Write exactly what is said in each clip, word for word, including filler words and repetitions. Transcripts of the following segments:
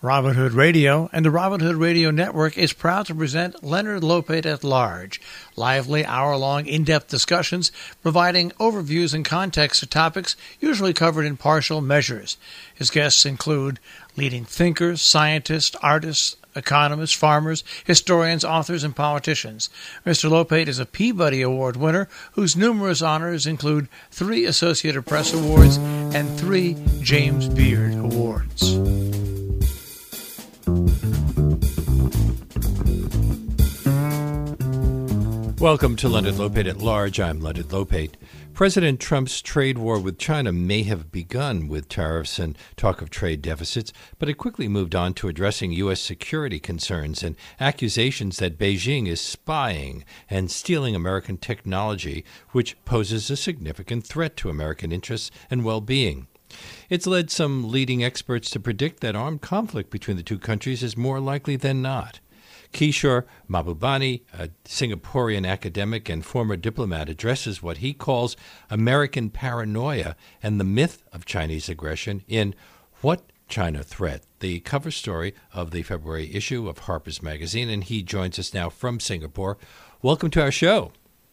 Robin Hood Radio and the Robin Hood Radio Network is proud to present Leonard Lopate at Large, lively hour-long in-depth discussions providing overviews and context to topics usually covered in partial measures. His guests include leading thinkers, scientists, artists, economists, farmers, historians, authors, and politicians. Mister Lopate is a Peabody Award winner whose numerous honors include three Associated Press Awards and three James Beard Awards. Welcome to Leonard Lopate at Large. I'm Leonard Lopate. President Trump's trade war with China may have begun with tariffs and talk of trade deficits, but it quickly moved on to addressing U S security concerns and accusations that Beijing is spying and stealing American technology, which poses a significant threat to American interests and well-being. It's led some leading experts to predict that armed conflict between the two countries is more likely than not. Kishore Mahbubani, a Singaporean academic and former diplomat, addresses what he calls American paranoia and the myth of Chinese aggression in What China Threat?, the cover story of the February issue of Harper's Magazine, and he joins us now from Singapore. Welcome to our show.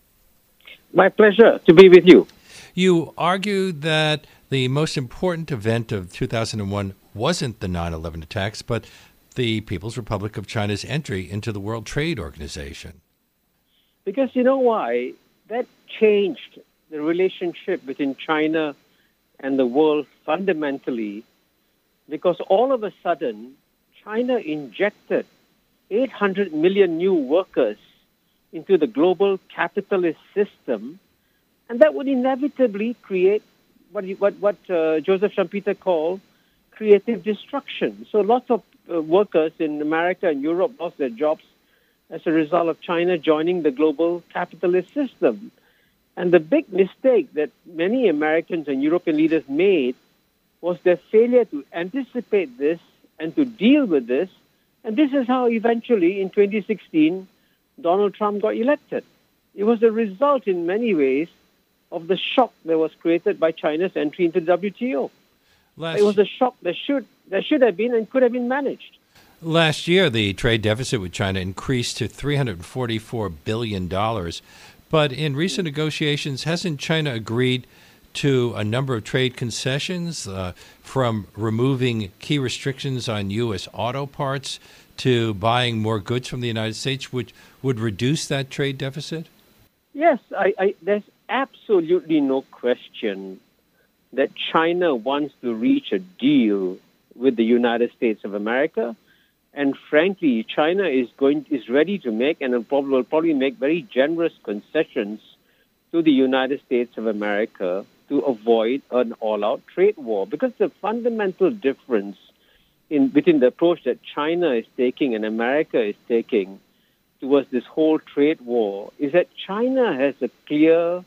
My pleasure to be with you. You argue that the most important event of two thousand one wasn't the nine eleven attacks, but the People's Republic of China's entry into the World Trade Organization. Because you know why? That changed the relationship between China and the world fundamentally, because all of a sudden, China injected eight hundred million new workers into the global capitalist system, and that would inevitably create what what, what uh, Joseph Schumpeter called creative destruction. So lots of uh, workers in America and Europe lost their jobs as a result of China joining the global capitalist system. And the big mistake that many Americans and European leaders made was their failure to anticipate this and to deal with this. And this is how eventually, in twenty sixteen, Donald Trump got elected. It was a result in many ways of the shock that was created by China's entry into the W T O. Last it was a shock that should that should have been and could have been managed. Last year, the trade deficit with China increased to three hundred forty-four billion dollars. But in recent negotiations, hasn't China agreed to a number of trade concessions, uh, from removing key restrictions on U S auto parts to buying more goods from the United States, which would reduce that trade deficit? Yes, I, I, there's absolutely no question that China wants to reach a deal with the United States of America. And frankly, China is going is ready to make and will probably, will probably make very generous concessions to the United States of America to avoid an all-out trade war. Because the fundamental difference in between the approach that China is taking and America is taking towards this whole trade war is that China has a clear,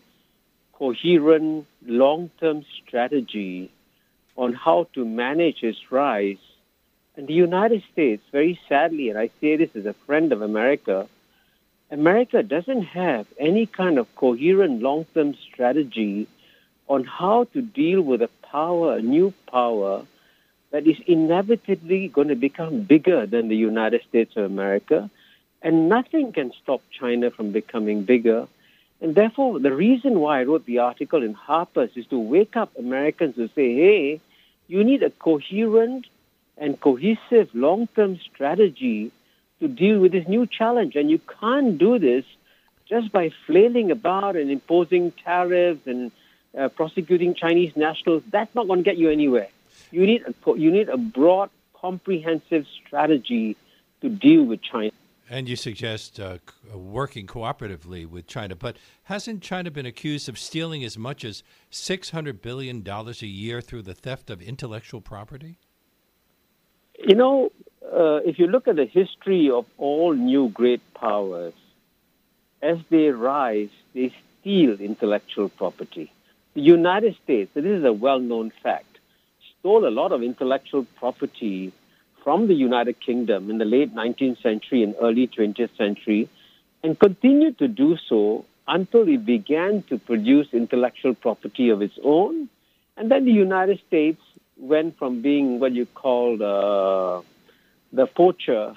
coherent, long-term strategy on how to manage its rise. And the United States, very sadly, and I say this as a friend of America, America doesn't have any kind of coherent long-term strategy on how to deal with a power, a new power, that is inevitably going to become bigger than the United States of America. And nothing can stop China from becoming bigger. And therefore, the reason why I wrote the article in Harper's is to wake up Americans to say, hey, you need a coherent and cohesive long-term strategy to deal with this new challenge. And you can't do this just by flailing about and imposing tariffs and uh, prosecuting Chinese nationals. That's not going to get you anywhere. You need a, you need a broad, comprehensive strategy to deal with China. And you suggest uh, working cooperatively with China. But hasn't China been accused of stealing as much as six hundred billion dollars a year through the theft of intellectual property? You know, uh, if you look at the history of all new great powers, as they rise, they steal intellectual property. The United States, this is a well-known fact, stole a lot of intellectual property from the United Kingdom in the late nineteenth century and early twentieth century, and continued to do so until it began to produce intellectual property of its own. And then the United States went from being what you call uh, the poacher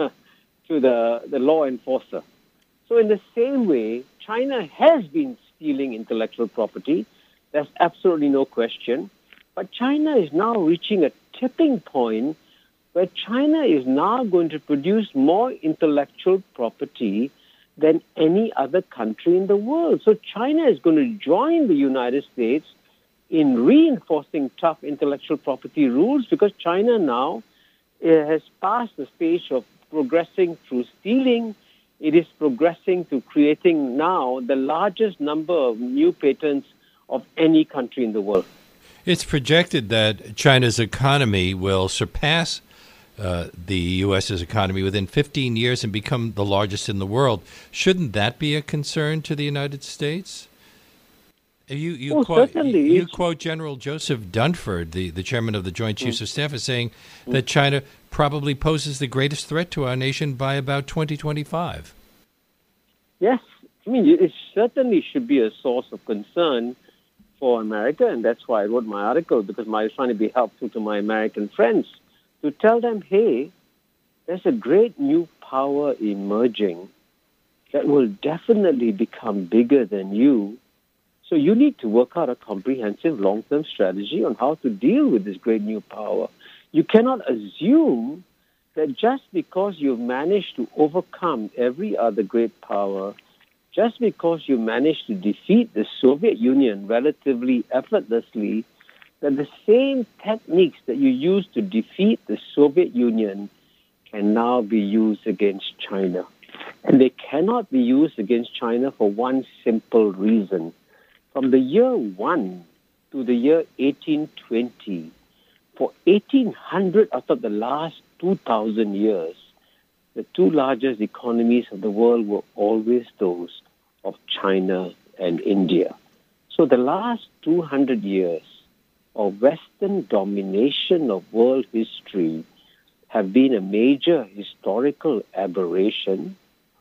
to the, the law enforcer. So in the same way, China has been stealing intellectual property. There's absolutely no question. But China is now reaching a tipping point where China is now going to produce more intellectual property than any other country in the world. So China is going to join the United States in reinforcing tough intellectual property rules, because China now uh, has passed the stage of progressing through stealing. It is progressing to creating now the largest number of new patents of any country in the world. It's projected that China's economy will surpass uh, the U S's economy within fifteen years and become the largest in the world. Shouldn't that be a concern to the United States? You, you, oh, quote, certainly. you, you quote General Joseph Dunford, the, the chairman of the Joint Chiefs mm. of Staff, as saying mm. that China probably poses the greatest threat to our nation by about twenty twenty-five. Yes. I mean, it certainly should be a source of concern for America, and that's why I wrote my article, because I was trying to be helpful to my American friends, to tell them, hey, there's a great new power emerging that will definitely become bigger than you. So you need to work out a comprehensive long-term strategy on how to deal with this great new power. You cannot assume that just because you've managed to overcome every other great power, just because you managed to defeat the Soviet Union relatively effortlessly, that the same techniques that you used to defeat the Soviet Union can now be used against China. And they cannot be used against China for one simple reason. From the year one to the year eighteen twenty, for eighteen hundred out of the last two thousand years, the two largest economies of the world were always those of China and India. So the last two hundred years of Western domination of world history have been a major historical aberration.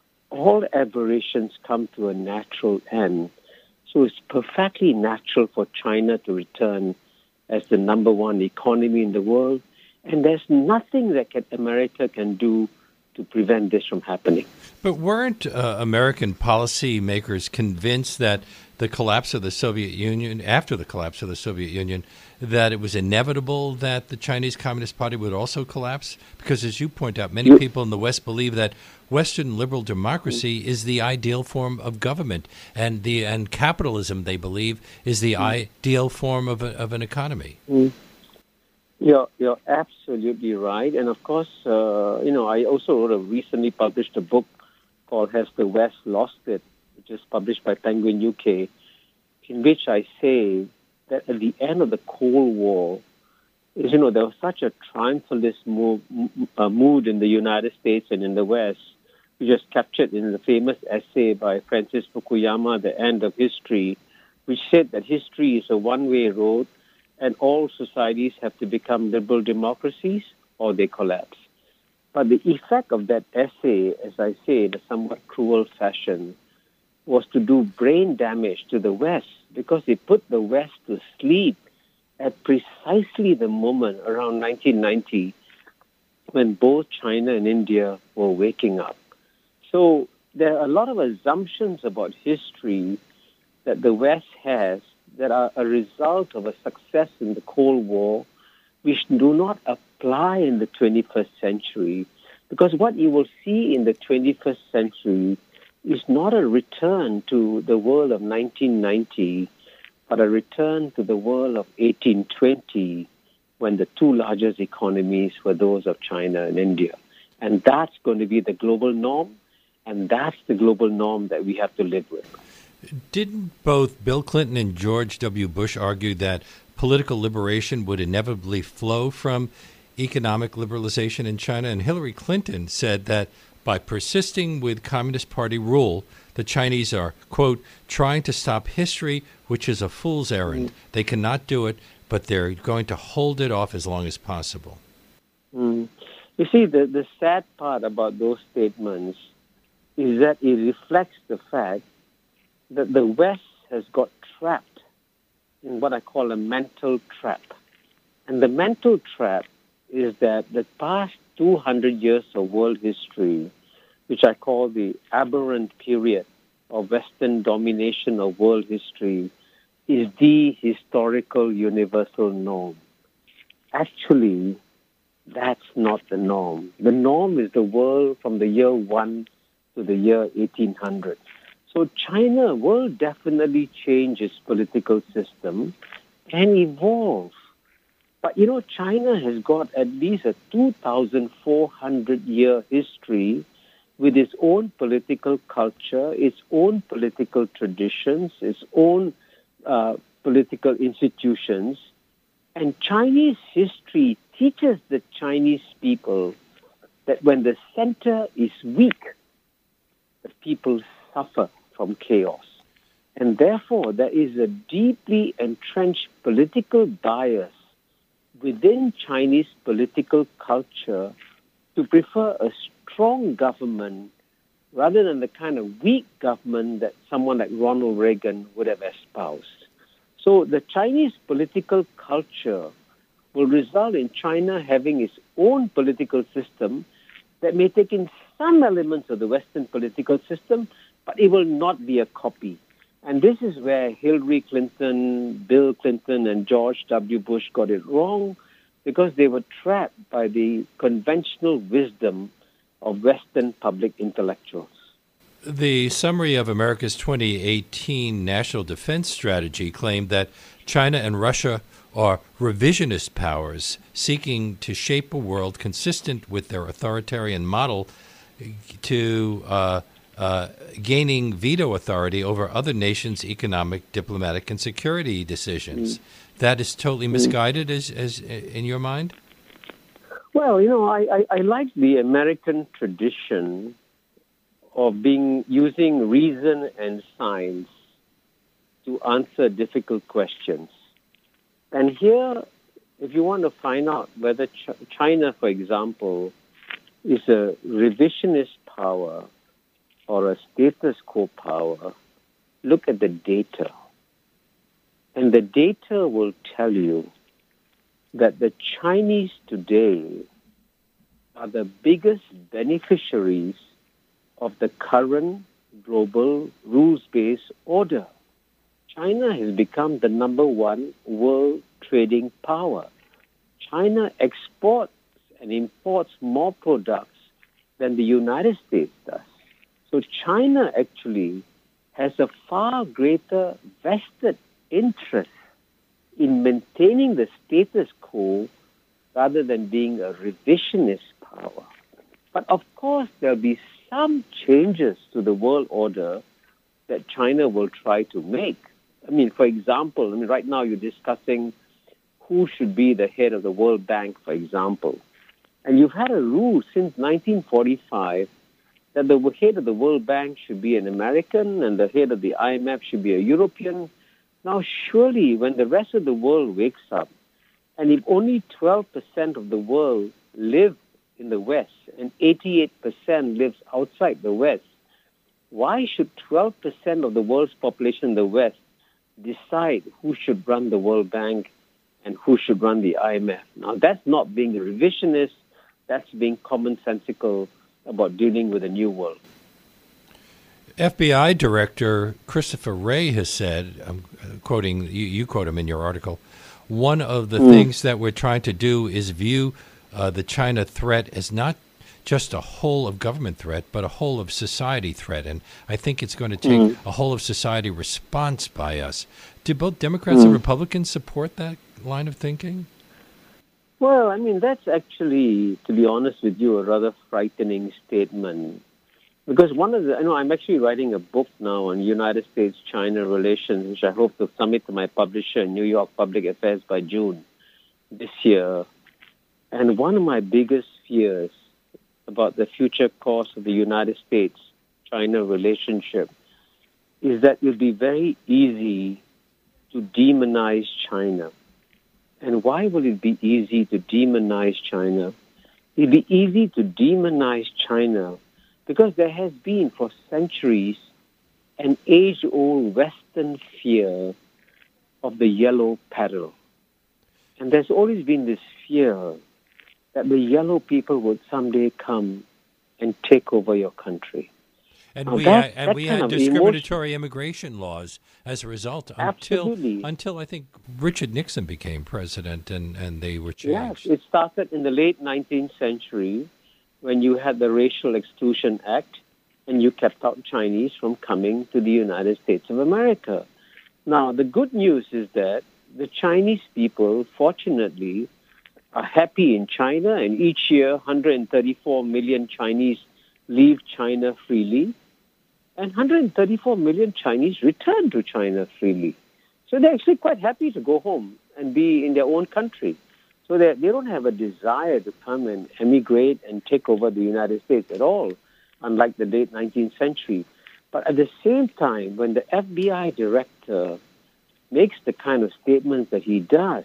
All aberrations come to a natural end. So it's perfectly natural for China to return as the number one economy in the world. And there's nothing that can, America can do to prevent this from happening. But weren't uh, American policymakers convinced that the collapse of the Soviet Union, after the collapse of the Soviet Union, that it was inevitable that the Chinese Communist Party would also collapse? Because as you point out, many people in the West believe that Western liberal democracy is the ideal form of government, and the and capitalism, they believe, is the mm. ideal form of, a, of an economy. Mm. You're, you're absolutely right. And of course, uh, you know, I also wrote a recently published a book called Has the West Lost It?, which is published by Penguin U K, in which I say that at the end of the Cold War, is, you know, there was such a triumphalist move, uh, mood in the United States and in the West, which is captured in the famous essay by Francis Fukuyama, The End of History, which said that history is a one-way road, and all societies have to become liberal democracies or they collapse. But the effect of that essay, as I say in a somewhat cruel fashion, was to do brain damage to the West, because it put the West to sleep at precisely the moment around nineteen ninety when both China and India were waking up. So there are a lot of assumptions about history that the West has that are a result of a success in the Cold War, which do not apply in the twenty-first century. Because what you will see in the twenty-first century is not a return to the world of nineteen ninety, but a return to the world of eighteen twenty, when the two largest economies were those of China and India. And that's going to be the global norm, and that's the global norm that we have to live with. Didn't both Bill Clinton and George W. Bush argue that political liberation would inevitably flow from economic liberalization in China? And Hillary Clinton said that by persisting with Communist Party rule, the Chinese are, quote, trying to stop history, which is a fool's errand. Mm. They cannot do it, but they're going to hold it off as long as possible. Mm. You see, the, the sad part about those statements is that it reflects the fact that the West has got trapped in what I call a mental trap. And the mental trap is that the past two hundred years of world history, which I call the aberrant period of Western domination of world history, is the historical universal norm. Actually, that's not the norm. The norm is the world from the year one to the year eighteen hundred. So China will definitely change its political system and evolve. But, you know, China has got at least a two thousand four hundred year history with its own political culture, its own political traditions, its own uh, political institutions. And Chinese history teaches the Chinese people that when the center is weak, the people suffer from chaos. And therefore, there is a deeply entrenched political bias within Chinese political culture to prefer a strong government rather than the kind of weak government that someone like Ronald Reagan would have espoused. So the Chinese political culture will result in China having its own political system that may take in some elements of the Western political system, but it will not be a copy. And this is where Hillary Clinton, Bill Clinton, and George W. Bush got it wrong, because they were trapped by the conventional wisdom of Western public intellectuals. The summary of America's twenty eighteen National Defense Strategy claimed that China and Russia are revisionist powers seeking to shape a world consistent with their authoritarian model to uh, uh, gaining veto authority over other nations' economic, diplomatic, and security decisions. Mm. That is totally misguided, as, as in your mind? Well, you know, I, I, I like the American tradition of being using reason and science to answer difficult questions. And here, if you want to find out whether Ch- China, for example, is a revisionist power or a status quo power, look at the data. And the data will tell you that the Chinese today are the biggest beneficiaries of the current global rules-based order. China has become the number one world trading power. China exports and imports more products than the United States does. So China actually has a far greater vested interest in maintaining the status quo rather than being a revisionist power. But of course, there'll be some changes to the world order that China will try to make. I mean, for example, I mean, right now you're discussing who should be the head of the World Bank, for example. And you've had a rule since nineteen forty-five that the head of the World Bank should be an American and the head of the I M F should be a European. Now, surely, when the rest of the world wakes up, and if only twelve percent of the world live in the West and eighty-eight percent lives outside the West, why should twelve percent of the world's population in the West decide who should run the World Bank and who should run the I M F? Now, that's not being a revisionist. That's being commonsensical about dealing with a new world. F B I Director Christopher Wray has said, I'm quoting, you, you quote him in your article, one of the mm. things that we're trying to do is view uh, the China threat as not just a whole of government threat, but a whole of society threat. And I think it's going to take mm. a whole of society response by us. Do both Democrats mm. and Republicans support that line of thinking? Well, I mean, that's actually, to be honest with you, a rather frightening statement. Because one of the, I know I'm actually writing a book now on United States-China relations, which I hope to submit to my publisher, New York Public Affairs, by June this year. And one of my biggest fears about the future course of the United States-China relationship is that it will be very easy to demonize China. And why will it be easy to demonize China? It will be easy to demonize China because there has been for centuries an age-old Western fear of the yellow peril. And there's always been this fear that the yellow people would someday come and take over your country. And now we that, had, and that we kind had of discriminatory immigration laws as a result until Absolutely. until I think Richard Nixon became president, and, and they were changed. Yes, it started in the late nineteenth century when you had the Racial Exclusion Act and you kept out Chinese from coming to the United States of America. Now, the good news is that the Chinese people, fortunately, are happy in China, and each year one hundred thirty-four million Chinese leave China freely, and one hundred thirty-four million Chinese return to China freely. So they're actually quite happy to go home and be in their own country. So they they don't have a desire to come and emigrate and take over the United States at all, unlike the late nineteenth century. But at the same time, when the F B I director makes the kind of statements that he does,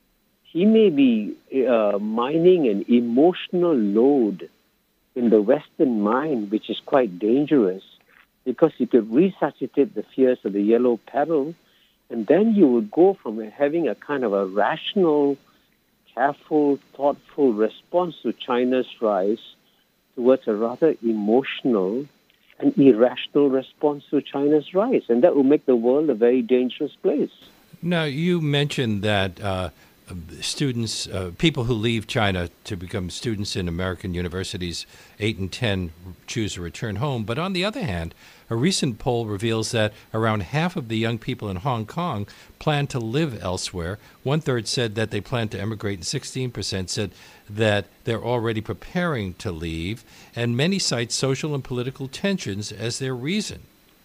he may be uh, mining an emotional load in the Western mind, which is quite dangerous, because you could resuscitate the fears of the yellow peril, and then you would go from having a kind of a rational, careful, thoughtful response to China's rise towards a rather emotional and irrational response to China's rise. And that will make the world a very dangerous place. Now, you mentioned that uh, students, uh, people who leave China to become students in American universities, eight and ten choose to return home. But on the other hand, a recent poll reveals that around half of the young people in Hong Kong plan to live elsewhere. One third said that they plan to emigrate, and sixteen percent said that they're already preparing to leave. And many cite social and political tensions as their reason.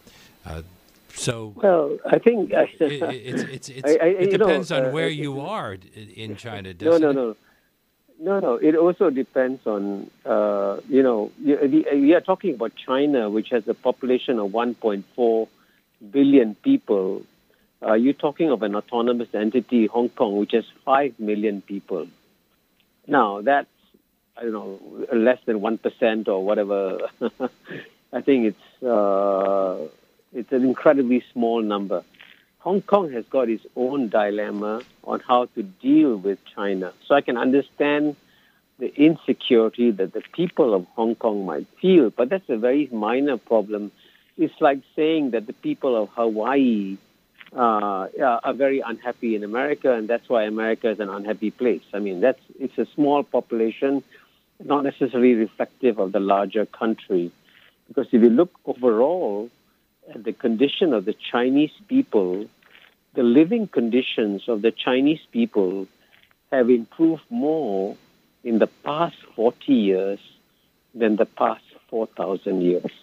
Uh, So, well, I think it, it's, it's, it's, I, I, it depends know, on uh, where it, you are in China, no, doesn't no, it? No, no, no. It also depends on, uh, you know, we are talking about China, which has a population of one point four billion people. Uh, you're talking of an autonomous entity, Hong Kong, which has five million people. Now, that's, I don't know, less than one percent or whatever. I think it's... Uh, It's an incredibly small number. Hong Kong has got its own dilemma on how to deal with China. So I can understand the insecurity that the people of Hong Kong might feel, but that's a very minor problem. It's like saying that the people of Hawaii uh, are very unhappy in America, and that's why America is an unhappy place. I mean, that's it's a small population, not necessarily reflective of the larger country. Because if you look overall at the condition of the Chinese people, the living conditions of the Chinese people have improved more in the past forty years than the past four thousand years.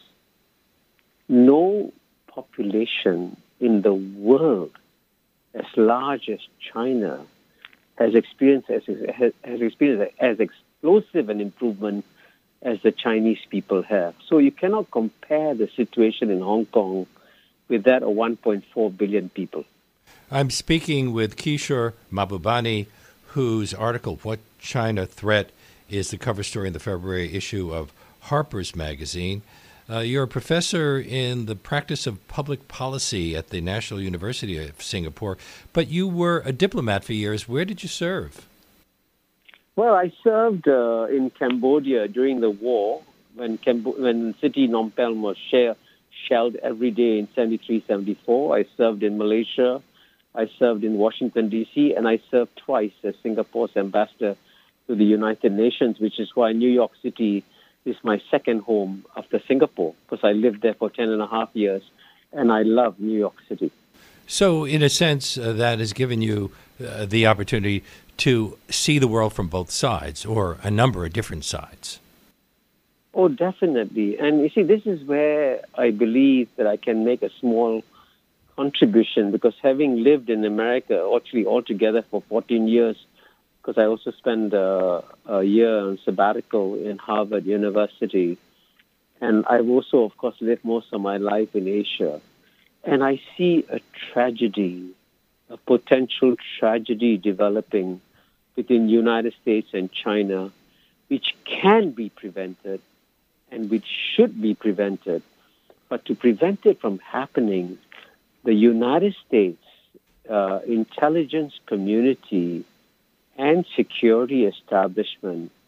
No population in the world as large as China has experienced as, has, has experienced as explosive an improvement as the Chinese people have. So you cannot compare the situation in Hong Kong with that of one point four billion people. I'm speaking with Kishore Mahbubani, whose article, What China Threat, is the cover story in the February issue of Harper's Magazine. Uh, you're a professor in the practice of public policy at the National University of Singapore, but you were a diplomat for years. Where did you serve? Well, I served uh, in Cambodia during the war when Cambo- when the city Phnom Penh was share- shelled every day in seventy-three, seventy-four. I served in Malaysia. I served in Washington, D C, and I served twice as Singapore's ambassador to the United Nations, which is why New York City is my second home after Singapore, because I lived there for ten and a half years, and I love New York City. So, in a sense, uh, that has given you uh, the opportunity to see the world from both sides, or a number of different sides. Oh, definitely. And you see, this is where I believe that I can make a small contribution, because having lived in America, actually altogether for fourteen years, because I also spent uh, a year on sabbatical in Harvard University, and I've also, of course, lived most of my life in Asia. And I see a tragedy, a potential tragedy developing between the United States and China, which can be prevented and which should be prevented. But to prevent it from happening, the United States uh, intelligence community and security establishment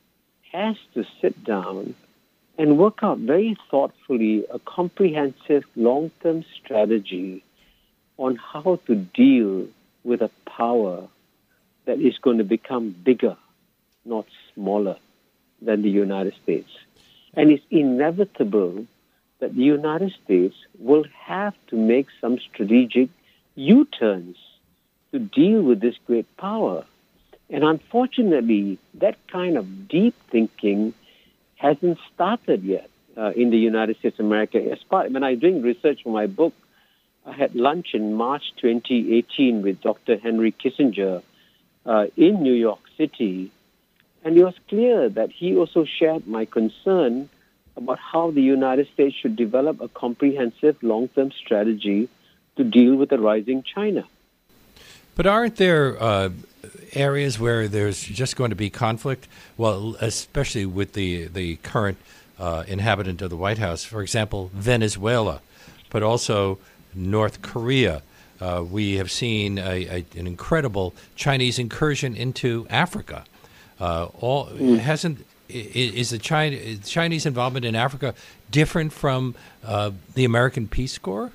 has to sit down and work out very thoughtfully a comprehensive long-term strategy on how to deal with a power that is going to become bigger, not smaller, than the United States. And it's inevitable that the United States will have to make some strategic U-turns to deal with this great power. And unfortunately, that kind of deep thinking hasn't started yet uh, in the United States of America. As part, when I was doing research for my book, I had lunch in March twenty eighteen with Doctor Henry Kissinger uh, in New York City, and it was clear that he also shared my concern about how the United States should develop a comprehensive long-term strategy to deal with the rising China. But aren't there uh, areas where there's just going to be conflict? Well, especially with the, the current uh, inhabitant of the White House, for example, Venezuela, but also North Korea. Uh, we have seen a, a, an incredible Chinese incursion into Africa. Uh, all mm. hasn't is the China, is Chinese involvement in Africa different from uh, the American Peace Corps?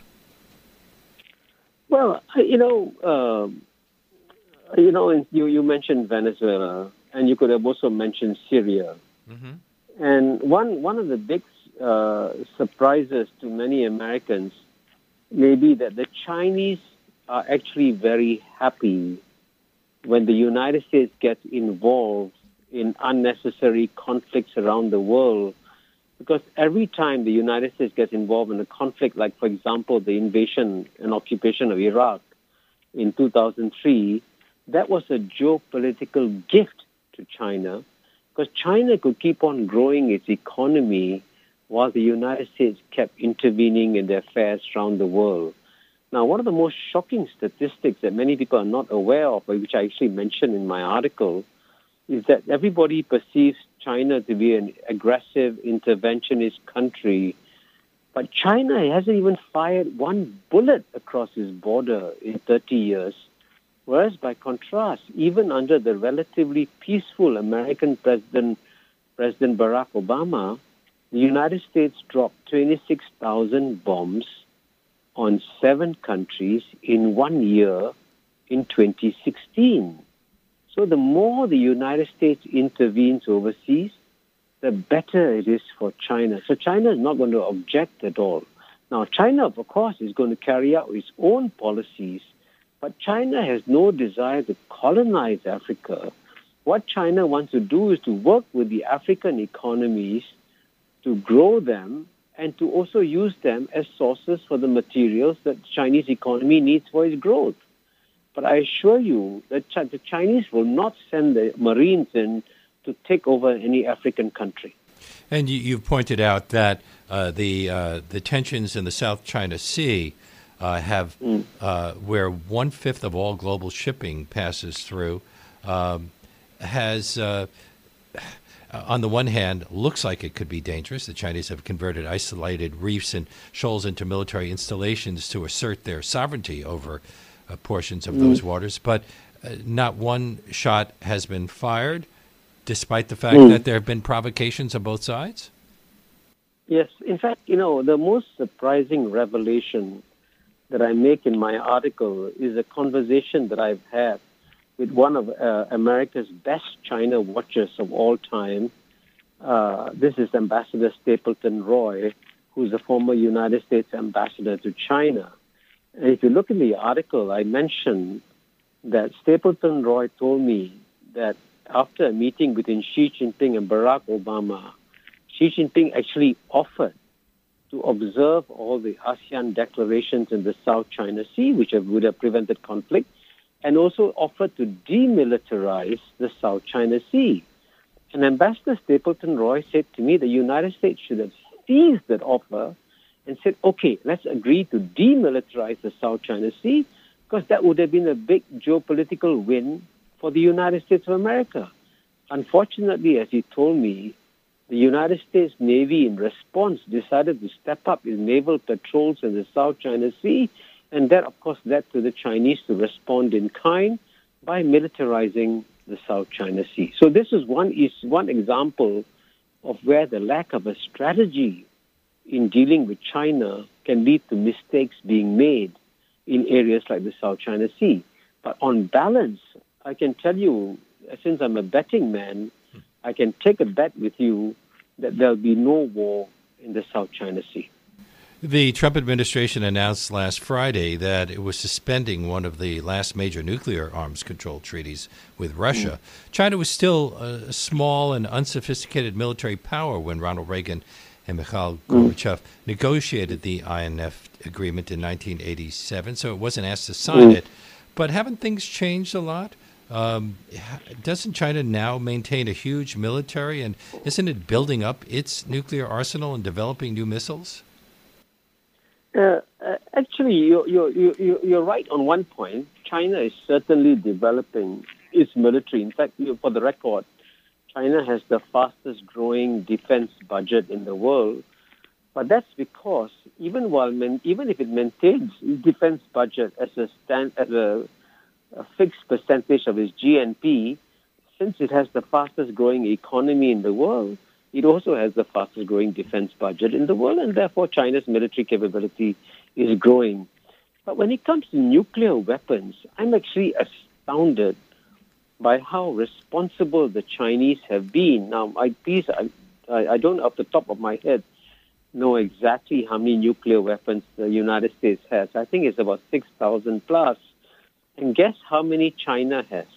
Well, you know, uh, you know, you, you mentioned Venezuela, and you could have also mentioned Syria. Mm-hmm. And one one of the big uh, surprises to many Americans may be that the Chinese are actually very happy when the United States gets involved in unnecessary conflicts around the world, because every time the United States gets involved in a conflict, like, for example, the invasion and occupation of Iraq in two thousand three, that was a geopolitical gift to China, because China could keep on growing its economy while the United States kept intervening in their affairs around the world. Now, one of the most shocking statistics that many people are not aware of, which I actually mentioned in my article, is that everybody perceives China to be an aggressive interventionist country, but China hasn't even fired one bullet across its border in thirty years, whereas by contrast, even under the relatively peaceful American president, President Barack Obama, the United States dropped twenty-six thousand bombs on seven countries in one year in twenty sixteen. So the more the United States intervenes overseas, the better it is for China. So China is not going to object at all. Now, China, of course, is going to carry out its own policies, but China has no desire to colonize Africa. What China wants to do is to work with the African economies to grow them and to also use them as sources for the materials that the Chinese economy needs for its growth. But I assure you that the Chinese will not send the Marines in to take over any African country. And you, you've pointed out that uh, the uh, the tensions in the South China Sea uh, have, mm. uh, where one fifth of all global shipping passes through, um, has, uh, on the one hand, looks like it could be dangerous. The Chinese have converted isolated reefs and shoals into military installations to assert their sovereignty over Uh, portions of those waters, but uh, not one shot has been fired, despite the fact mm. that there have been provocations on both sides? Yes. In fact, you know, the most surprising revelation that I make in my article is a conversation that I've had with one of uh, America's best China watchers of all time. Uh, this is Ambassador Stapleton Roy, who's a former United States ambassador to China. And if you look in the article, I mentioned that Stapleton Roy told me that after a meeting between Xi Jinping and Barack Obama, Xi Jinping actually offered to observe all the ASEAN declarations in the South China Sea, which would have prevented conflict, and also offered to demilitarize the South China Sea. And Ambassador Stapleton Roy said to me the United States should have seized that offer and said, okay, let's agree to demilitarize the South China Sea, because that would have been a big geopolitical win for the United States of America. Unfortunately, as he told me, the United States Navy, in response, decided to step up its naval patrols in the South China Sea, and that, of course, led to the Chinese to respond in kind by militarizing the South China Sea. So this is one is one example of where the lack of a strategy in dealing with China can lead to mistakes being made in areas like the South China Sea. But on balance, I can tell you, since I'm a betting man, I can take a bet with you that there'll be no war in the South China Sea. The Trump administration announced last Friday that it was suspending one of the last major nuclear arms control treaties with Russia. Mm. China was still a small and unsophisticated military power when Ronald Reagan and Mikhail Gorbachev mm. negotiated the I N F agreement in nineteen eighty-seven, so it wasn't asked to sign mm. it. But haven't things changed a lot? Um, doesn't China now maintain a huge military, and isn't it building up its nuclear arsenal and developing new missiles? Uh, uh, actually, you're, you're, you're, you're right on one point. China is certainly developing its military. In fact, for the record, China has the fastest growing defense budget in the world. But that's because even while even if it maintains its defense budget as a stand as a, a fixed percentage of its G N P, since it has the fastest growing economy in the world, it also has the fastest growing defense budget in the world, and therefore China's military capability is growing. But when it comes to nuclear weapons, I'm actually astounded by how responsible the Chinese have been. Now, I, please, I, I don't off the top of my head know exactly how many nuclear weapons the United States has. I think it's about six thousand plus. And guess how many China has?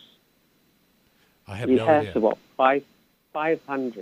I have it no has idea. about five, 500.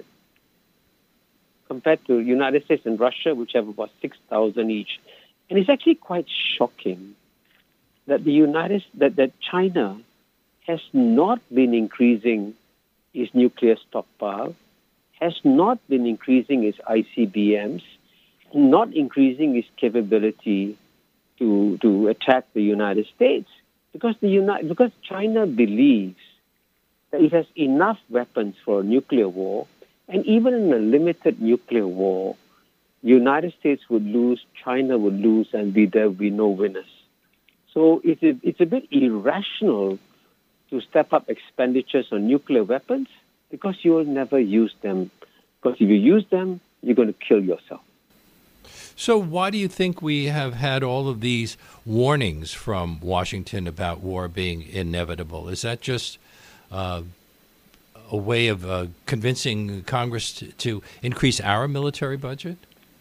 Compared to United States and Russia, which have about six thousand each. And it's actually quite shocking that the United that, that China has not been increasing its nuclear stockpile, has not been increasing its I C B Ms, not increasing its capability to to attack the United States, because the United because China believes that it has enough weapons for a nuclear war. And even in a limited nuclear war, the United States would lose, China would lose, and be, there would be no winners. So it's a, it's a bit irrational to step up expenditures on nuclear weapons because you will never use them. Because if you use them, you're going to kill yourself. So why do you think we have had all of these warnings from Washington about war being inevitable? Is that just Uh, a way of uh, convincing Congress to, to increase our military budget?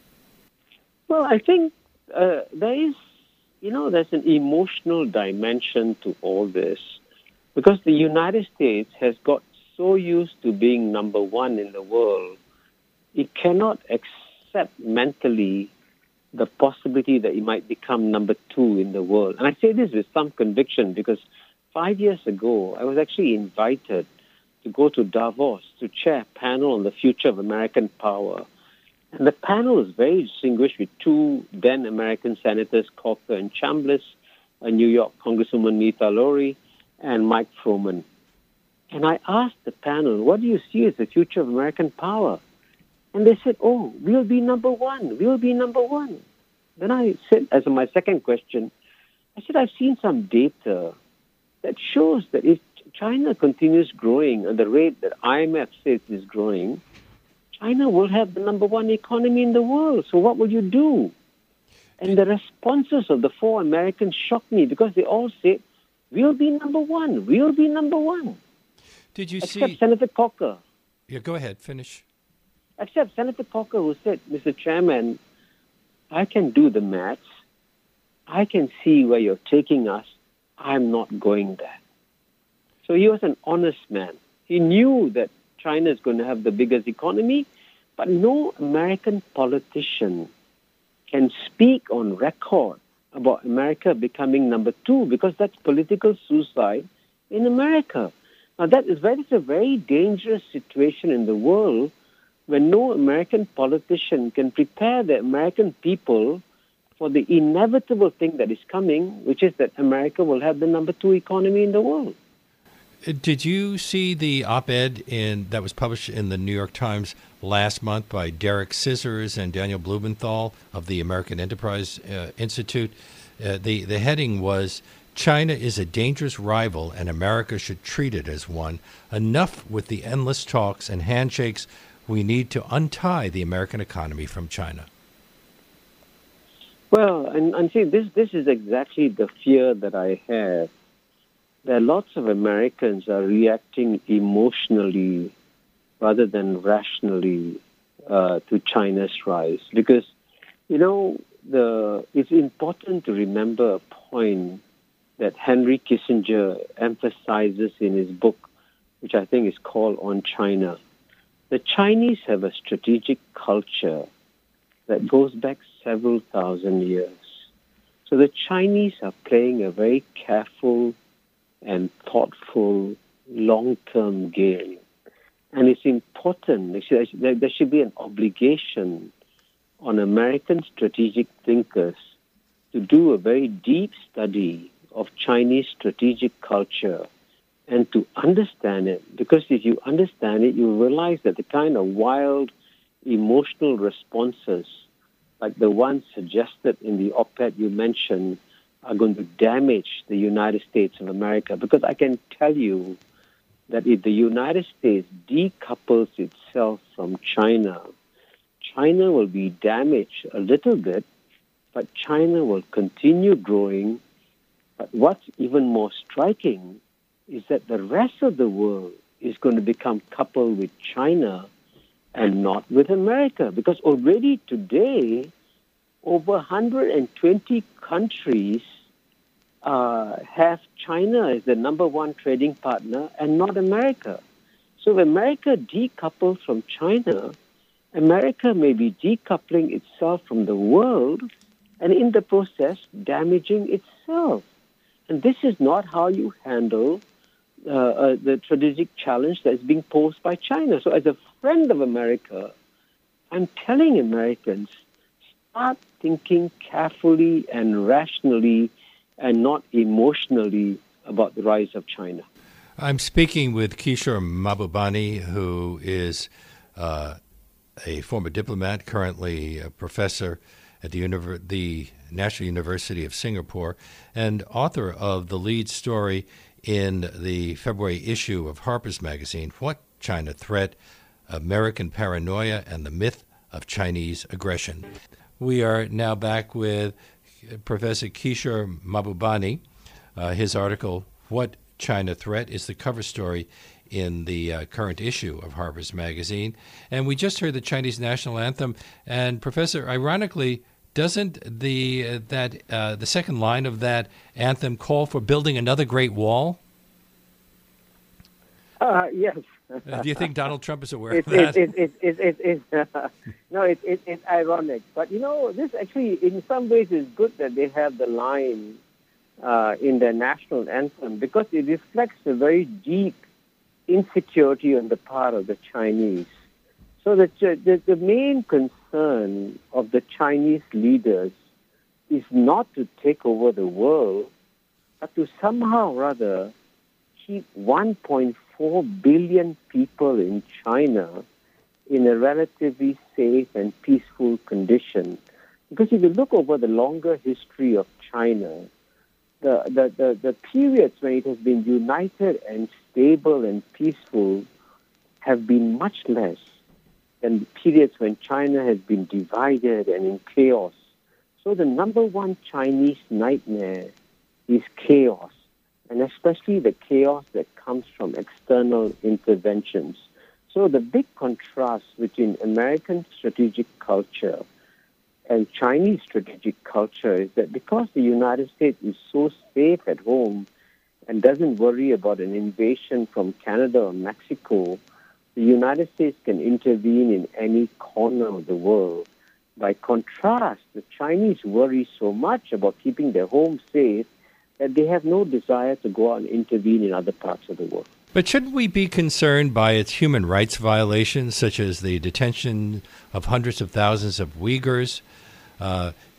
Well, I think uh, there is, you know, there's an emotional dimension to all this because the United States has got so used to being number one in the world, it cannot accept mentally the possibility that it might become number two in the world. And I say this with some conviction because five years ago, I was actually invited to go to Davos to chair a panel on the future of American power. And the panel was very distinguished with two then American senators, Corker and Chambliss, a New York Congresswoman Nita Lowey, and Mike Froman. And I asked the panel, what do you see as the future of American power? And they said, oh, we'll be number one. We'll be number one. Then I said, as my second question, I said, I've seen some data that shows that if China continues growing at the rate that I M F says is growing, China will have the number one economy in the world. So what will you do? And the responses of the four Americans shocked me because they all said, we'll be number one. We'll be number one. Did you Except see... Senator Corker. Yeah, go ahead. Finish. Except Senator Corker, who said, Mister Chairman, I can do the maths. I can see where you're taking us. I'm not going there. So he was an honest man. He knew that China is going to have the biggest economy, but no American politician can speak on record about America becoming number two because that's political suicide in America. Now, that is very, a very dangerous situation in the world when no American politician can prepare the American people for the inevitable thing that is coming, which is that America will have the number two economy in the world. Did you see the op-ed in that was published in the New York Times last month by Derek Scissors and Daniel Blumenthal of the American Enterprise uh, Institute? Uh, the, the heading was, China is a dangerous rival and America should treat it as one. Enough with the endless talks and handshakes. We need to untie the American economy from China. Well, and, and see, this, this is exactly the fear that I have. That lots of Americans are reacting emotionally rather than rationally uh, to China's rise. Because, you know, the it's important to remember a point that Henry Kissinger emphasizes in his book, which I think is called On China. The Chinese have a strategic culture that goes back several thousand years. So the Chinese are playing a very careful and thoughtful long-term game. And it's important, there should be an obligation on American strategic thinkers to do a very deep study of Chinese strategic culture and to understand it. Because if you understand it, you realize that the kind of wild emotional responses, like the ones suggested in the op-ed you mentioned, are going to damage the United States of America. Because I can tell you that if the United States decouples itself from China, China will be damaged a little bit, but China will continue growing. But what's even more striking is that the rest of the world is going to become coupled with China and not with America. Because already today, over one hundred twenty countries uh, have China as the number one trading partner and not America. So if America decouples from China, America may be decoupling itself from the world and in the process damaging itself. And this is not how you handle uh, uh, the strategic challenge that is being posed by China. So as a friend of America, I'm telling Americans, start thinking carefully and rationally and not emotionally about the rise of China. I'm speaking with Kishore Mahbubani, who is uh, a former diplomat, currently a professor at the, Univer- the National University of Singapore, and author of the lead story in the February issue of Harper's Magazine, What China Threat? American Paranoia and the Myth of Chinese Aggression. We are now back with Professor Kishore Mahbubani. Uh, his article, What China Threat, is the cover story in the uh, current issue of Harper's Magazine. And we just heard the Chinese national anthem. And Professor, ironically, doesn't the uh, that uh, the second line of that anthem call for building another Great Wall? Uh, yes. Uh, do you think Donald Trump is aware it, of that? It, it, it, it, it, it, uh, no, it, it, it's ironic. But, you know, this actually, in some ways, is good that they have the line uh, in their national anthem because it reflects a very deep insecurity on the part of the Chinese. So the, the, the main concern of the Chinese leaders is not to take over the world, but to somehow or other keep one point four billion people in China in a relatively safe and peaceful condition. Because if you look over the longer history of China, the, the, the, the periods when it has been united and stable and peaceful have been much less than the periods when China has been divided and in chaos. So the number one Chinese nightmare is chaos, and especially the chaos that comes from external interventions. So the big contrast between American strategic culture and Chinese strategic culture is that because the United States is so safe at home and doesn't worry about an invasion from Canada or Mexico, the United States can intervene in any corner of the world. By contrast, the Chinese worry so much about keeping their home safe that they have no desire to go out and intervene in other parts of the world. But shouldn't we be concerned by its human rights violations, such as the detention of hundreds of thousands of Uyghurs, uh,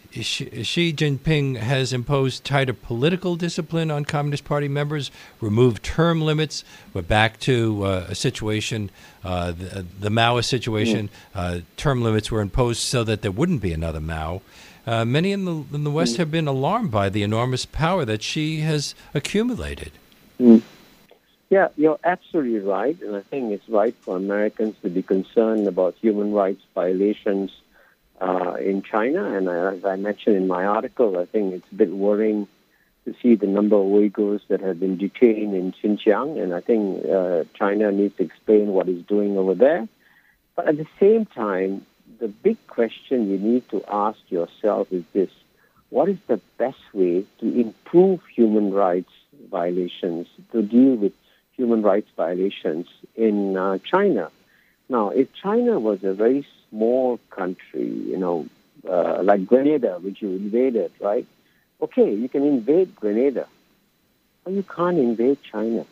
Xi Xi Jinping has imposed tighter political discipline on Communist Party members, removed term limits. We're back to uh, a situation, uh, the, the Maoist situation. Mm. Uh, term limits were imposed so that there wouldn't be another Mao. Uh, many in the in the West mm. have been alarmed by the enormous power that Xi has accumulated. Mm. Yeah, you're absolutely right, and I think it's right for Americans to be concerned about human rights violations uh, in China. And I, as I mentioned in my article, I think it's a bit worrying to see the number of Uyghurs that have been detained in Xinjiang, and I think uh, China needs to explain what it's doing over there. But at the same time, the big question you need to ask yourself is this: what is the best way to improve human rights violations, to deal with human rights violations in uh, China? Now, if China was a very small country, you know, uh, like Grenada, which you invaded, right? Okay, you can invade Grenada, but you can't invade China.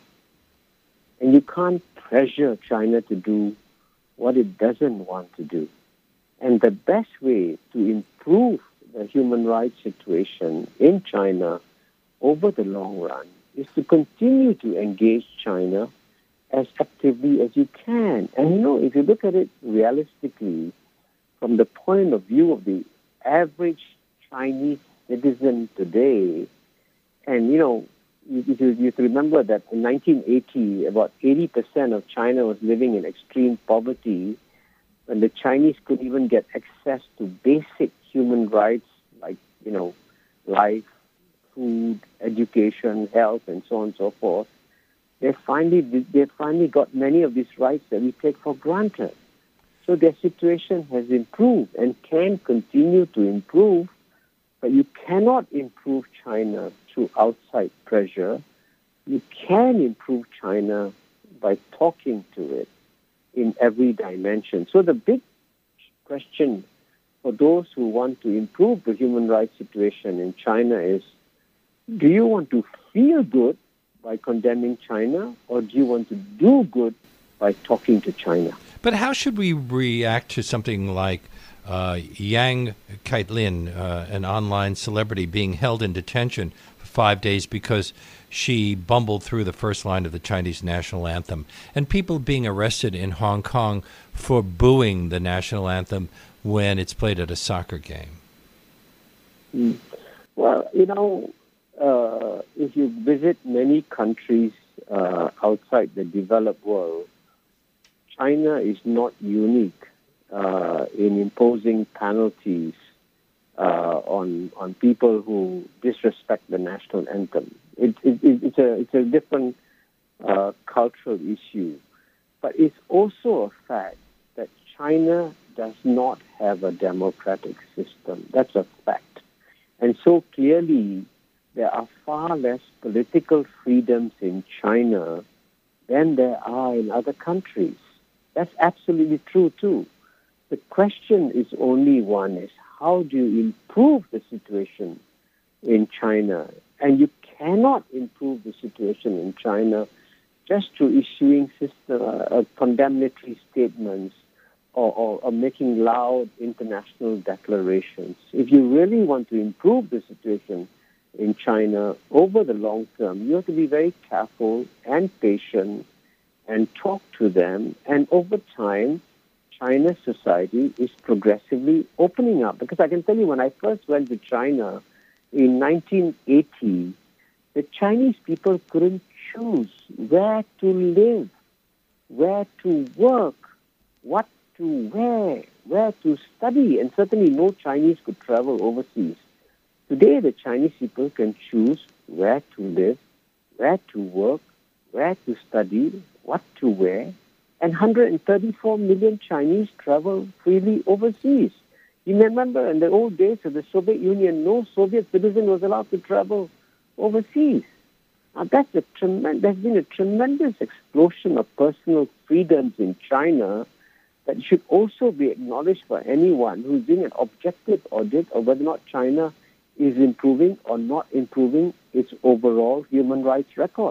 And you can't pressure China to do what it doesn't want to do. And the best way to improve the human rights situation in China over the long run is to continue to engage China as actively as you can. And, you know, if you look at it realistically, from the point of view of the average Chinese citizen today, and, you know, you, you, you remember that in nineteen eighty, about eighty percent of China was living in extreme poverty, and the Chinese could even get access to basic human rights like, you know, life, food, education, health, and so on and so forth. They finally they finally got many of these rights that we take for granted. So their situation has improved and can continue to improve, but you cannot improve China through outside pressure. You can improve China by talking to it in every dimension. So the big question for those who want to improve the human rights situation in China is, do you want to feel good by condemning China, or do you want to do good by talking to China? But how should we react to something like uh, Yang Kaitlin, uh, an online celebrity, being held in detention for five days because she bumbled through the first line of the Chinese national anthem, and people being arrested in Hong Kong for booing the national anthem when it's played at a soccer game? Mm. Well, you know, Uh, if you visit many countries uh, outside the developed world, China is not unique uh, in imposing penalties uh, on on people who disrespect the national anthem. It, it, it, it's a it's a different uh, cultural issue, but it's also a fact that China does not have a democratic system. That's a fact, and so clearly, there are far less political freedoms in China than there are in other countries. That's absolutely true, too. The question is only one, is how do you improve the situation in China? And you cannot improve the situation in China just through issuing system, uh, condemnatory statements or, or, or making loud international declarations. If you really want to improve the situation in China over the long term, you have to be very careful and patient and talk to them. And over time, China's society is progressively opening up. Because I can tell you, when I first went to China in nineteen eighty, the Chinese people couldn't choose where to live, where to work, what to wear, where to study, and certainly no Chinese could travel overseas. Today, the Chinese people can choose where to live, where to work, where to study, what to wear, and one hundred thirty-four million Chinese travel freely overseas. You remember in the old days of the Soviet Union, no Soviet citizen was allowed to travel overseas. Now, that's a tremendous, there's been a tremendous explosion of personal freedoms in China that should also be acknowledged by anyone who's doing an objective audit of whether or not China is improving or not improving its overall human rights record.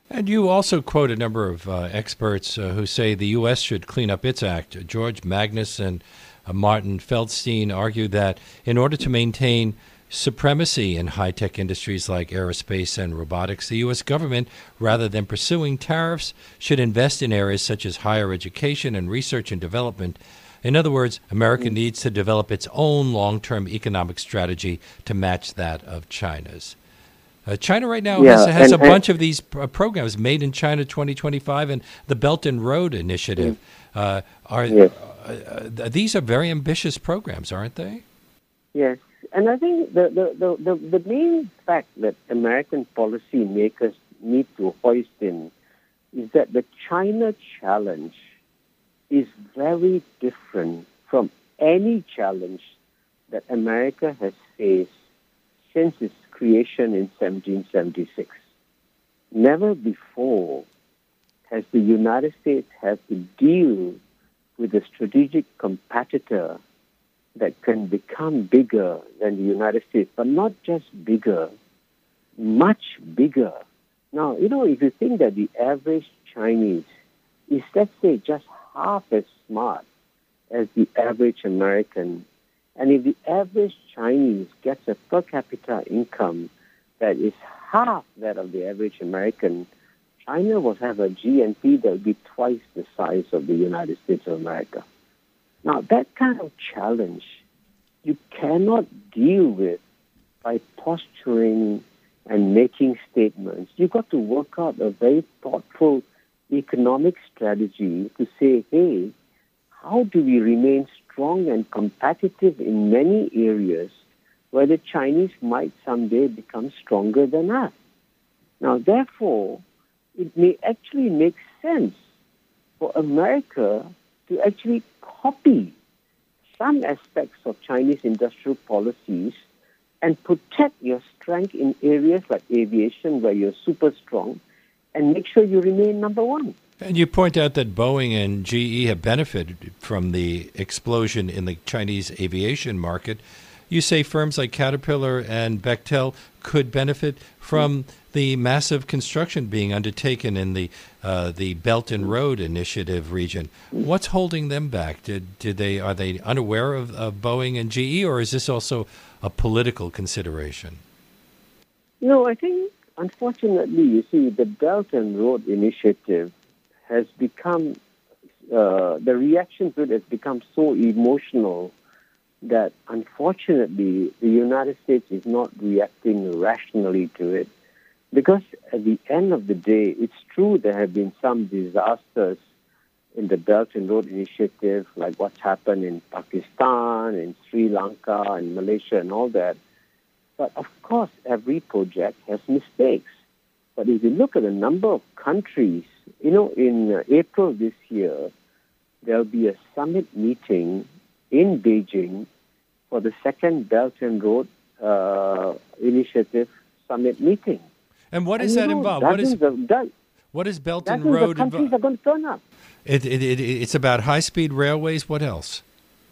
And you also quote a number of uh, experts uh, who say the U S should clean up its act. George Magnus and uh, Martin Feldstein argue that in order to maintain supremacy in high-tech industries like aerospace and robotics, the U S government, rather than pursuing tariffs, should invest in areas such as higher education and research and development. In other words, America mm. needs to develop its own long-term economic strategy to match that of China's. Uh, China right now yeah, has, has and, a bunch of these pr- programs, Made in China twenty twenty-five and the Belt and Road Initiative. Mm. Uh, are yes. uh, uh, These are very ambitious programs, aren't they? Yes. And I think the, the, the, the, the main fact that American policymakers need to hoist in is that the China challenge is very different from any challenge that America has faced since its creation in seventeen seventy-six. Never before has the United States had to deal with a strategic competitor that can become bigger than the United States, but not just bigger, much bigger. Now, you know, if you think that the average Chinese is, let's say, just half as smart as the average American, and if the average Chinese gets a per capita income that is half that of the average American, China will have a G N P that will be twice the size of the United States of America. Now, that kind of challenge you cannot deal with by posturing and making statements. You've got to work out a very thoughtful economic strategy to say, hey, how do we remain strong and competitive in many areas where the Chinese might someday become stronger than us? Now, therefore, it may actually make sense for America to actually copy some aspects of Chinese industrial policies and protect your strength in areas like aviation where you're super strong and make sure you remain number one. And you point out that Boeing and G E have benefited from the explosion in the Chinese aviation market. You say firms like Caterpillar and Bechtel could benefit from the massive construction being undertaken in the uh, the Belt and Road Initiative region. What's holding them back? Did did they are they unaware of, of Boeing and G E, or is this also a political consideration? No, I think unfortunately, you see, the Belt and Road Initiative has become uh, the reaction to it has become so emotional that unfortunately the United States is not reacting rationally to it. Because at the end of the day, it's true there have been some disasters in the Belt and Road Initiative, like what's happened in Pakistan, in Sri Lanka, and Malaysia and all that. But of course, every project has mistakes. But if you look at the number of countries, you know, in uh, April this year, there'll be a summit meeting in Beijing for the second Belt and Road uh, Initiative summit meeting. And what does and, that know, involve? What is of, do- what is Belt and Road? Dozens of countries invo- are going to turn up. It, it, it, it's about high-speed railways. What else?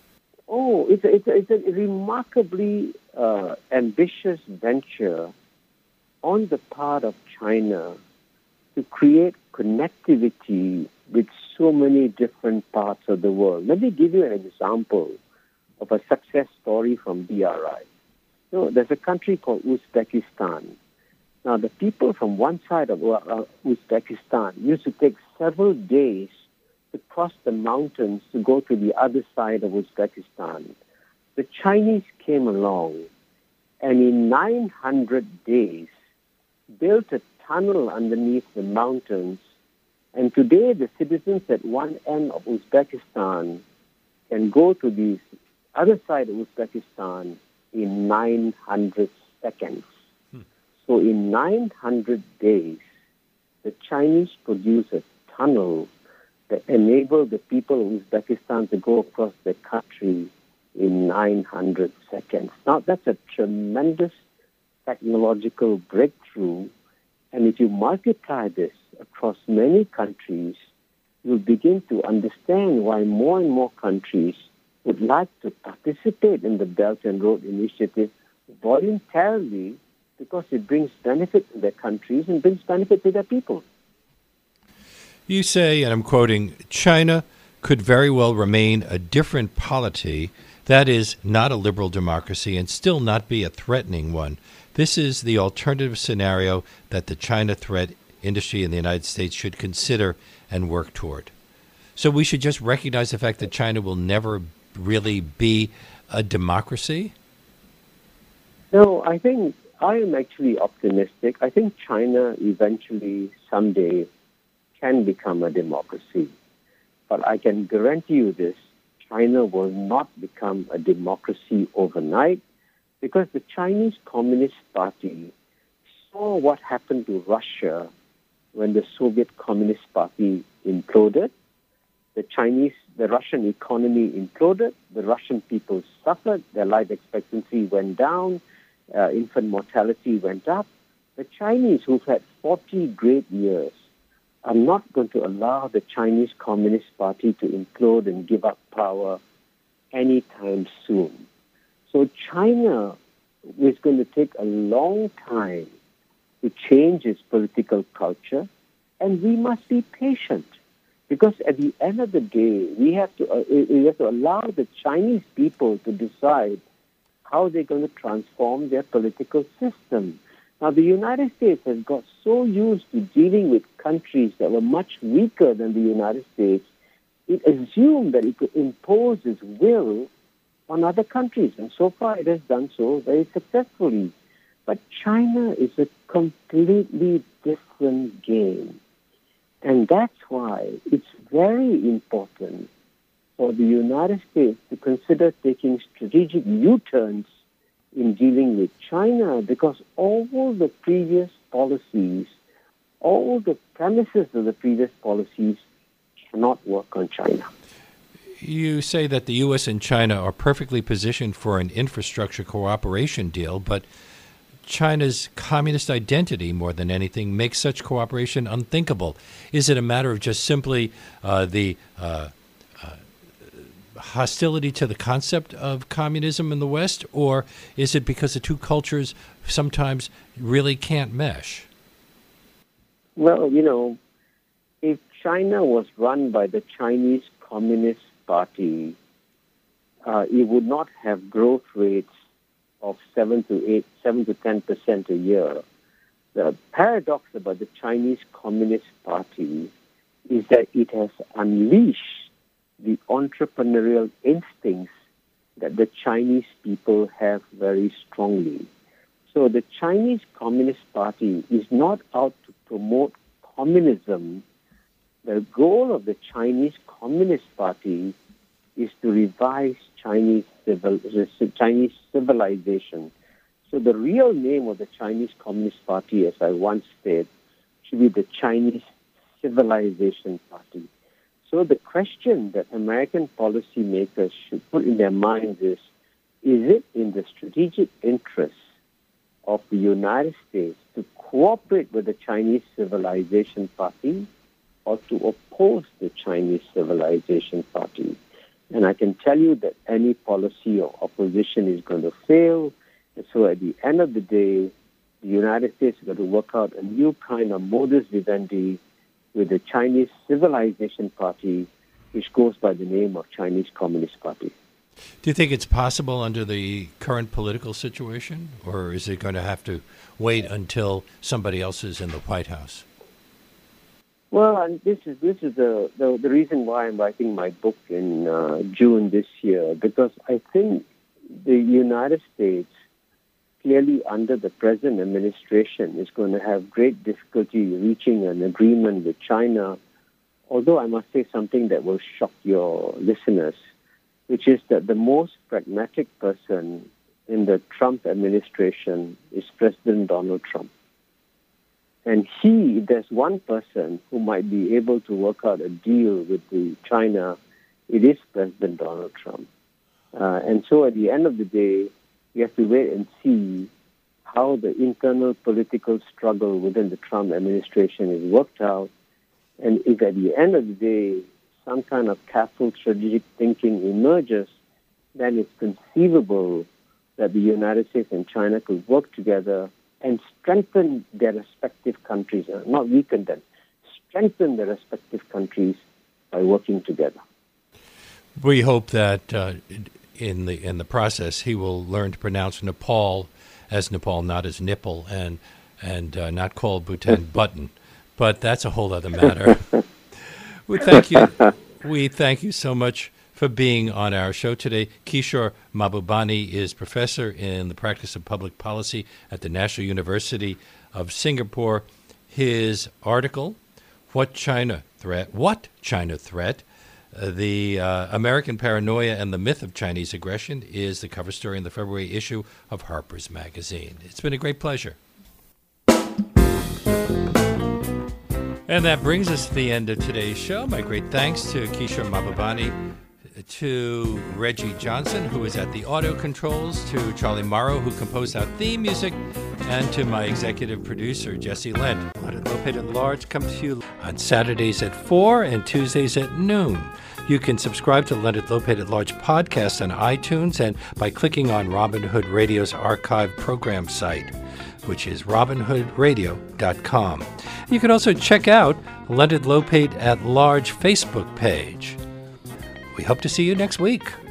Oh, it's a, it's a, it's a remarkably uh, ambitious venture on the part of China to create connectivity with so many different parts of the world. Let me give you an example of a success story from B R I. You know, there's a country called Uzbekistan. Now, the people from one side of uh, Uzbekistan used to take several days to cross the mountains to go to the other side of Uzbekistan. The Chinese came along and in nine hundred days built a tunnel underneath the mountains. And today, the citizens at one end of Uzbekistan can go to the other side of Uzbekistan in nine hundred seconds. Hmm. So in nine hundred days, the Chinese produced a tunnel that enabled the people of Uzbekistan to go across the country in nine hundred seconds. Now, that's a tremendous technological breakthrough. And if you multiply this across many countries, you'll begin to understand why more and more countries would like to participate in the Belt and Road Initiative voluntarily because it brings benefit to their countries and brings benefit to their people. You say, and I'm quoting, China could very well remain a different polity, that is, not a liberal democracy, and still not be a threatening one. This is the alternative scenario that the China threat industry in the United States should consider and work toward. So we should just recognize the fact that China will never really be a democracy? No, I think I am actually optimistic. I think China eventually, someday, can become a democracy. But I can guarantee you this, China will not become a democracy overnight because the Chinese Communist Party saw what happened to Russia when the Soviet Communist Party imploded. The Chinese, the Russian economy imploded. The Russian people suffered. Their life expectancy went down. Uh, infant mortality went up. The Chinese, who've had forty great years, are not going to allow the Chinese Communist Party to implode and give up power anytime soon. So China is going to take a long time to change its political culture, and we must be patient. Because at the end of the day, we have to uh, we have to allow the Chinese people to decide how they're going to transform their political system. Now, the United States has got so used to dealing with countries that were much weaker than the United States, it assumed that it could impose its will on other countries. And so far, it has done so very successfully. But China is a completely different game. And that's why it's very important for the United States to consider taking strategic U-turns in dealing with China, because all the previous policies, all the premises of the previous policies cannot work on China. You say that the U S and China are perfectly positioned for an infrastructure cooperation deal, but China's communist identity, more than anything, makes such cooperation unthinkable. Is it a matter of just simply uh, the uh, uh, hostility to the concept of communism in the West, or is it because the two cultures sometimes really can't mesh? Well, you know, if China was run by the Chinese Communist Party, uh, it would not have growth rates of seven to eight, seven to ten percent a year. The paradox about the Chinese Communist Party is that it has unleashed the entrepreneurial instincts that the Chinese people have very strongly. So the Chinese Communist Party is not out to promote communism. The goal of the Chinese Communist Party is to revise Chinese civil, Chinese civilization. So the real name of the Chinese Communist Party, as I once said, should be the Chinese Civilization Party. So the question that American policymakers should put in their minds is, is it in the strategic interests of the United States to cooperate with the Chinese Civilization Party or to oppose the Chinese Civilization Party? And I can tell you that any policy or opposition is going to fail. And so at the end of the day, the United States is going to work out a new kind of modus vivendi with the Chinese Civilization Party, which goes by the name of Chinese Communist Party. Do you think it's possible under the current political situation, or is it going to have to wait until somebody else is in the White House? Well, and this is this is the, the the reason why I'm writing my book in uh, June this year, because I think the United States, clearly under the present administration, is going to have great difficulty reaching an agreement with China, although I must say something that will shock your listeners, which is that the most pragmatic person in the Trump administration is President Donald Trump. And he, if there's one person who might be able to work out a deal with the China, it is President Donald Trump. Uh, and so at the end of the day, we have to wait and see how the internal political struggle within the Trump administration is worked out. And if at the end of the day, some kind of careful strategic thinking emerges, then it's conceivable that the United States and China could work together and strengthen their respective countries, uh, not weaken them, strengthen their respective countries by working together. We hope that uh, in the in the process he will learn to pronounce Nepal as Nepal, not as nipple, and and uh, not call Bhutan button. But that's a whole other matter. we thank you. We thank you so much for being on our show today. Kishore Mahbubani is professor in the practice of public policy at the National University of Singapore. His article, What China Threat, What China Threat, uh, the uh, American Paranoia and the Myth of Chinese Aggression, is the cover story in the February issue of Harper's Magazine. It's been a great pleasure. And that brings us to the end of today's show. My great thanks to Kishore Mahbubani, to Reggie Johnson, who is at the audio controls, to Charlie Morrow, who composed our theme music, and to my executive producer, Jesse Lent. Leonard Lopate at Large comes to you on Saturdays at four and Tuesdays at noon. You can subscribe to Leonard Lopate at Large podcast on iTunes and by clicking on Robin Hood Radio's archive program site, which is robin hood radio dot com. You can also check out Leonard Lopate at Large Facebook page. We hope to see you next week.